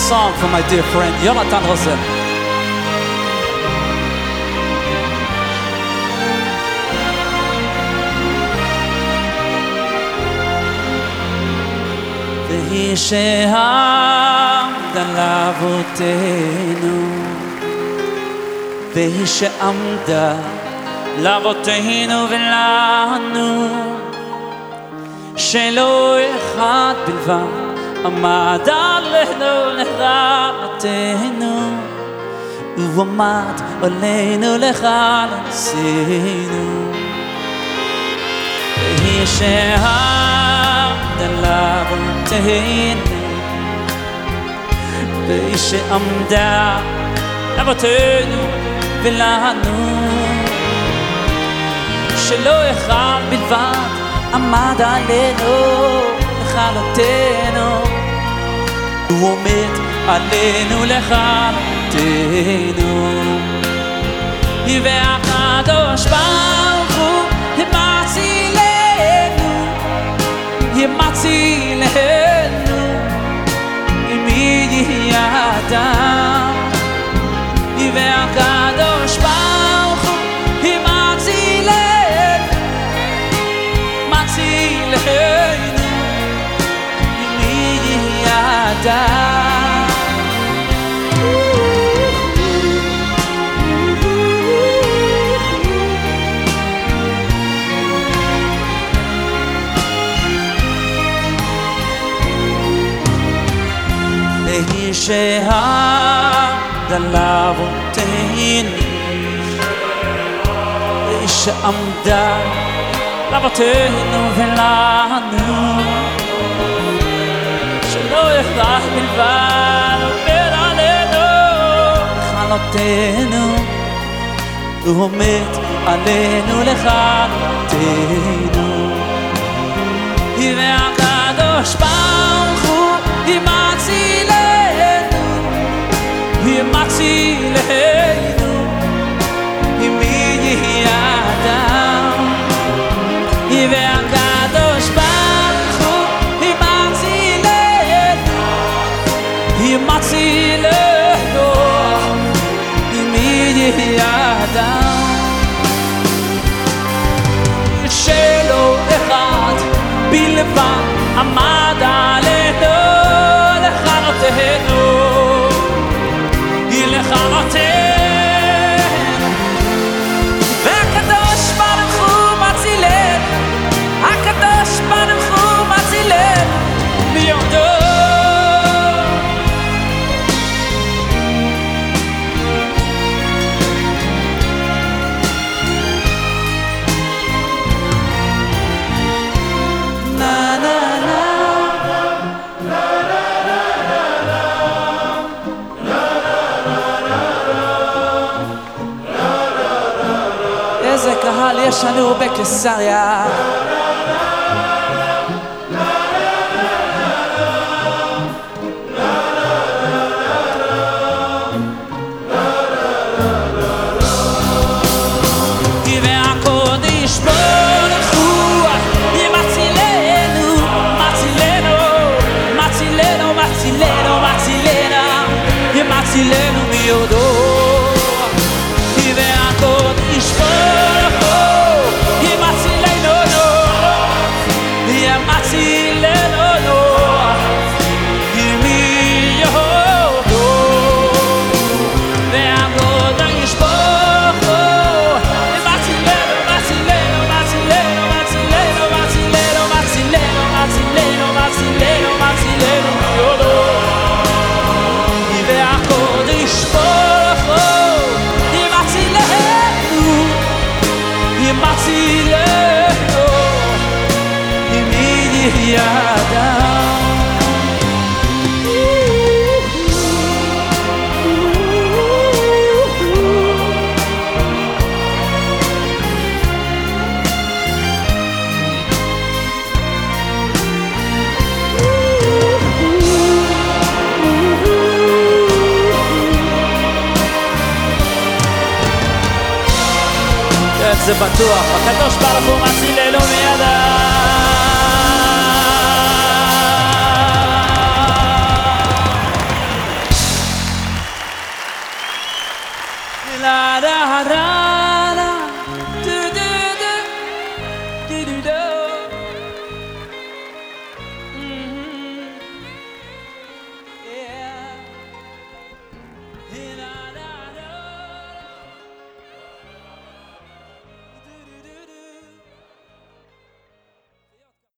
song for my dear friend Yonatan Rosen. והיא שעמדה לאבותינו, והיא שעמדה לאבותינו ולנו, שלא אחד בלבד עמד עלינו לכלותנו, הוא עמד עלינו לכלותנו. והיא שעמדה לאבותינו, והיא שעמדה לאבותינו ולנו, שלא אחד בלבד עמד עלינו לכלותנו, הוא עומד עלינו לכלותנו. והקדוש ברוך הוא מצילנו מי יהיה אדם. והקדוש ברוך הוא מצילנו מי יהיה אדם. והיא שעמדה לאבותינו, והיא שעמדה לאבותינו ולנו, שלא אחד בלבד עומד עלינו לכלותנו, הוא עומד עלינו לכלותנו. והקדוש ברוך הוא מצילנו מי יהיה אדם. והקדוש ברוך הוא מצילנו מי יהיה אדם. שלא אחד בלבד עמד עלינו לכלותנו, והקדוש ברוך הוא מצילנו, הקדוש ברוך הוא מצילנו ביודו. איזה קהל יש לנו בקיסריה. והקודש ברוך הוא מצילנו, מצילנו, מצילנו, מצילנו, מצילנו, מצילנו מיודו. והקודש ברוך הוא מצילנו, מצילנו מיודו. והקודש ברוך הוא מצילנו, מצילנו, מצילנו, מצילנו, מצילנו, מצילנו, מצילנו, מצילנו, מצילנו מיודו. והקודש ברוך הוא מצילנו מי יהיה אדם. זה בטוח, הקדוש ברוך הוא מצילנו מידם. La la la